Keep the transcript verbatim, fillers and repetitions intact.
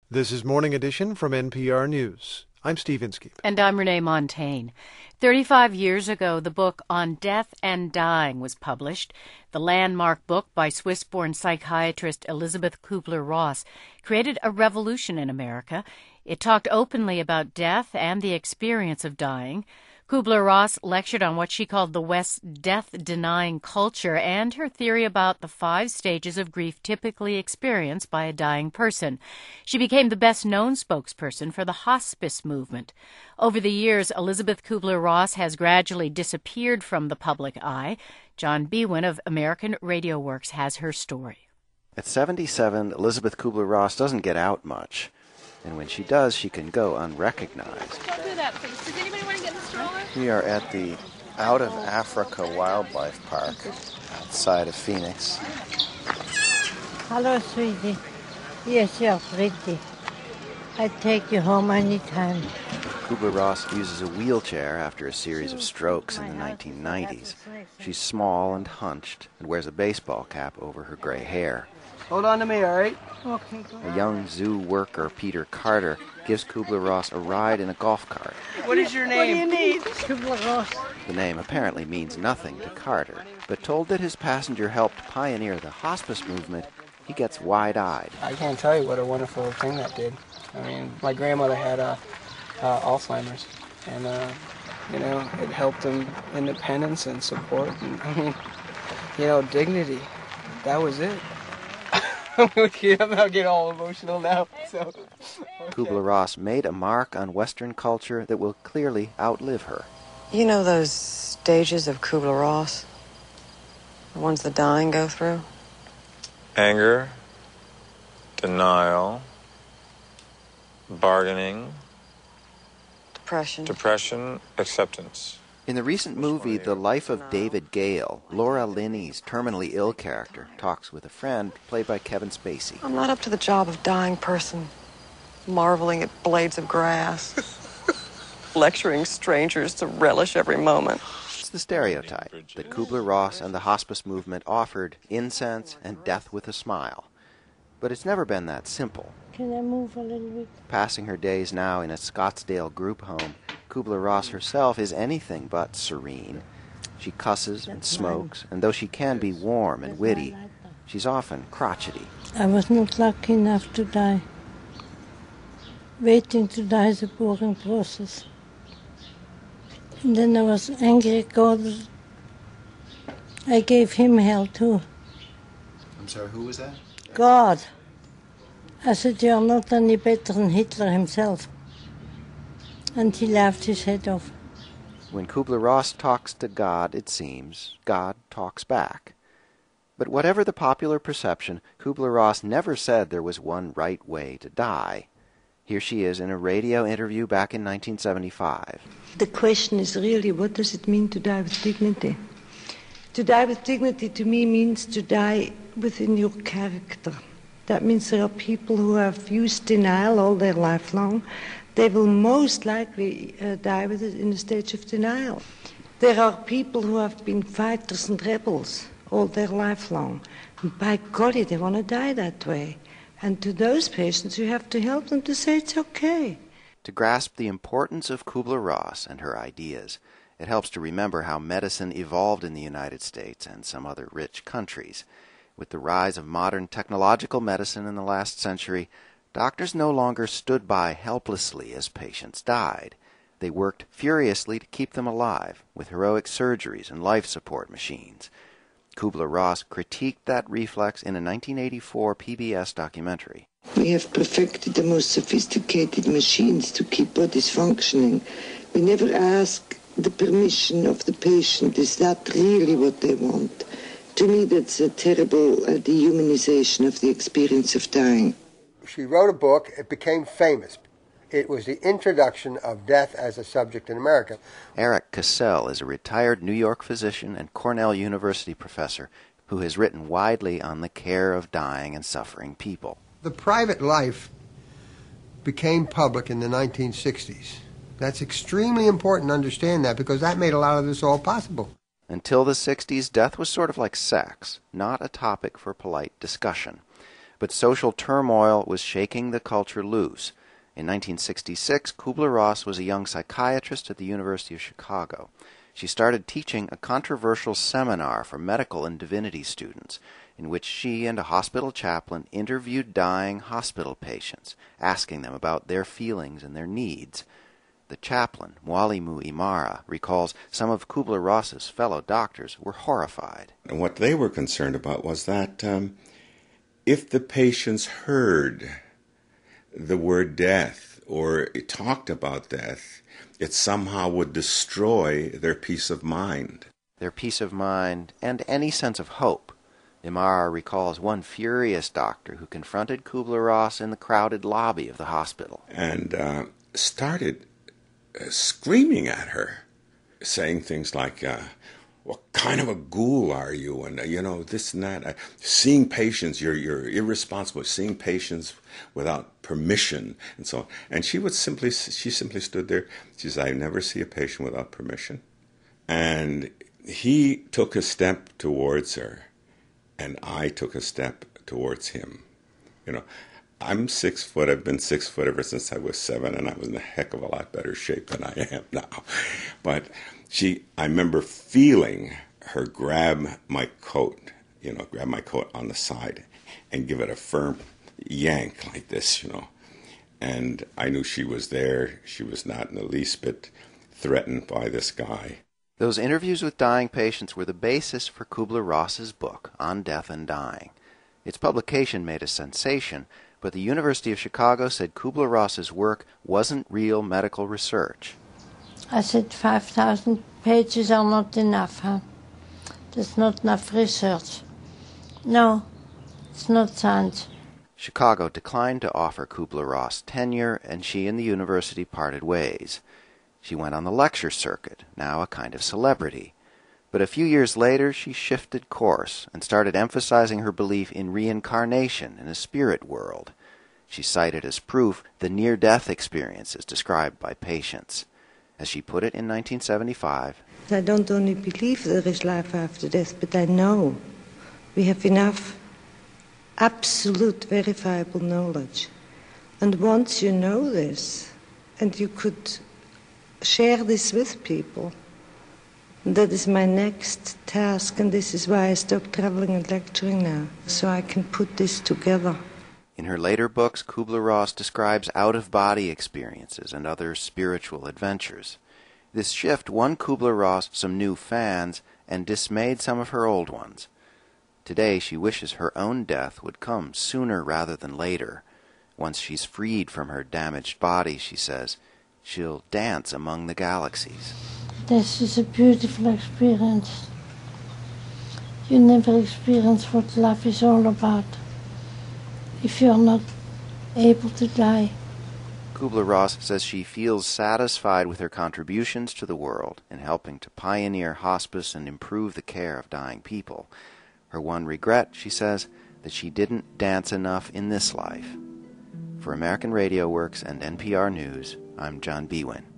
This is Morning Edition from N P R News. I'm Steve Inskeep. And I'm Renee Montagne. Thirty-five years ago, the book On Death and Dying was published. The landmark book by Swiss-born psychiatrist Elisabeth Kubler-Ross created a revolution in America. It talked openly about death and the experience of dying. Kubler-Ross lectured on what she called the West's death-denying culture and her theory about the five stages of grief typically experienced by a dying person. She became the best-known spokesperson for the hospice movement. Over the years, Elisabeth Kubler-Ross has gradually disappeared from the public eye. John Biewen of American Radio Works has her story. At seventy-seven, Elisabeth Kubler-Ross doesn't get out much. And when she does, she can go unrecognized. Don't do that, please. Does anybody want to get in the stroller? We are at the Out of Africa Wildlife Park outside of Phoenix. Hello, sweetie. Yes, you're pretty. I take you home anytime. Kubler-Ross uses a wheelchair after a series of strokes in the nineteen nineties. She's small and hunched and wears a baseball cap over her gray hair. Hold on to me, all right? Okay, go A young zoo worker, Peter Carter, gives Kubler-Ross a ride in a golf cart. What is your name? What do you need? Kubler-Ross. The name apparently means nothing to Carter, but told that his passenger helped pioneer the hospice movement, he gets wide-eyed. I can't tell you what a wonderful thing that did. I mean, my grandmother had uh, uh, Alzheimer's, and, uh, you know, it helped them independence and support, and, I mean, you know, dignity. That was it. I'm not getting all emotional now. So. Okay. Kubler-Ross made a mark on Western culture that will clearly outlive her. You know those stages of Kubler-Ross? The ones the dying go through? Anger, denial, bargaining, Depression. depression, acceptance. In the recent movie The Life of David Gale, Laura Linney's terminally ill character talks with a friend played by Kevin Spacey. I'm not up to the job of dying person, marveling at blades of grass, lecturing strangers to relish every moment. It's the stereotype that Kubler-Ross and the hospice movement offered incense and death with a smile. But it's never been that simple. Can I move a little bit? Passing her days now in a Scottsdale group home, Kubler-Ross herself is anything but serene. She cusses and smokes, and though she can be warm and witty, she's often crotchety. I was not lucky enough to die. Waiting to die is a boring process. And then I was angry at God. I gave him hell too. I'm sorry, who was that? God. I said, you're not any better than Hitler himself. And he laughed his head off. When Kubler-Ross talks to God, it seems, God talks back. But whatever the popular perception, Kubler-Ross never said there was one right way to die. Here she is in a radio interview back in nineteen seventy-five. The question is really, what does it mean to die with dignity? To die with dignity to me means to die within your character. That means there are people who have used denial all their life long. They will most likely uh, die with it in a stage of denial. There are people who have been fighters and rebels all their life long. And by golly, they want to die that way. And to those patients, you have to help them to say it's okay. To grasp the importance of Kubler-Ross and her ideas, it helps to remember how medicine evolved in the United States and some other rich countries. With the rise of modern technological medicine in the last century, doctors no longer stood by helplessly as patients died. They worked furiously to keep them alive with heroic surgeries and life support machines. Kubler-Ross critiqued that reflex in a nineteen eighty-four P B S documentary. We have perfected the most sophisticated machines to keep bodies functioning. We never ask the permission of the patient. Is that really what they want? To me, that's a terrible uh, dehumanization of the experience of dying. She wrote a book. It became famous. It was the introduction of death as a subject in America. Eric Cassell is a retired New York physician and Cornell University professor who has written widely on the care of dying and suffering people. The private life became public in the nineteen sixties. That's extremely important to understand that, because that made a lot of this all possible. Until the sixties, death was sort of like sex, not a topic for polite discussion. But social turmoil was shaking the culture loose. In nineteen sixty-six, Kubler-Ross was a young psychiatrist at the University of Chicago. She started teaching a controversial seminar for medical and divinity students, in which she and a hospital chaplain interviewed dying hospital patients, asking them about their feelings and their needs. The chaplain, Mwalimu Imara, recalls some of Kubler-Ross's fellow doctors were horrified. And what they were concerned about was that um, if the patients heard the word death or talked about death, it somehow would destroy their peace of mind. Their peace of mind and any sense of hope. Imara recalls one furious doctor who confronted Kubler-Ross in the crowded lobby of the hospital. And uh, started uh, screaming at her, saying things like, uh, what kind of a ghoul are you? And, uh, you know, this and that. Uh, seeing patients, you're, you're irresponsible. Seeing patients without permission and so on. And she would simply, she simply stood there. She said, I never see a patient without permission. And he took a step towards her, and I took a step towards him. You know, I'm six foot. I've been six foot ever since I was seven, and I was in a heck of a lot better shape than I am now. But she, I remember feeling her grab my coat, you know, grab my coat on the side and give it a firm yank like this, you know. And I knew she was there. She was not in the least bit threatened by this guy. Those interviews with dying patients were the basis for Kubler-Ross's book, On Death and Dying. Its publication made a sensation, but the University of Chicago said Kubler-Ross's work wasn't real medical research. I said five thousand pages are not enough, huh? That's not enough research. No, it's not science. Chicago declined to offer Kubler-Ross tenure, and she and the university parted ways. She went on the lecture circuit, now a kind of celebrity. But a few years later, she shifted course and started emphasizing her belief in reincarnation in a spirit world. She cited as proof the near-death experiences described by patients. As she put it in nineteen seventy-five, I don't only believe there is life after death, but I know we have enough absolute verifiable knowledge. And once you know this, and you could share this with people, that is my next task, and this is why I stopped traveling and lecturing now, so I can put this together. In her later books, Kubler-Ross describes out-of-body experiences and other spiritual adventures. This shift won Kubler-Ross some new fans and dismayed some of her old ones. Today, she wishes her own death would come sooner rather than later. Once she's freed from her damaged body, she says, she'll dance among the galaxies. This is a beautiful experience. You never experience what life is all about if you're not able to die. Kubler-Ross says she feels satisfied with her contributions to the world in helping to pioneer hospice and improve the care of dying people. Her one regret, she says, that she didn't dance enough in this life. For American Radio Works and N P R News, I'm John Biewen.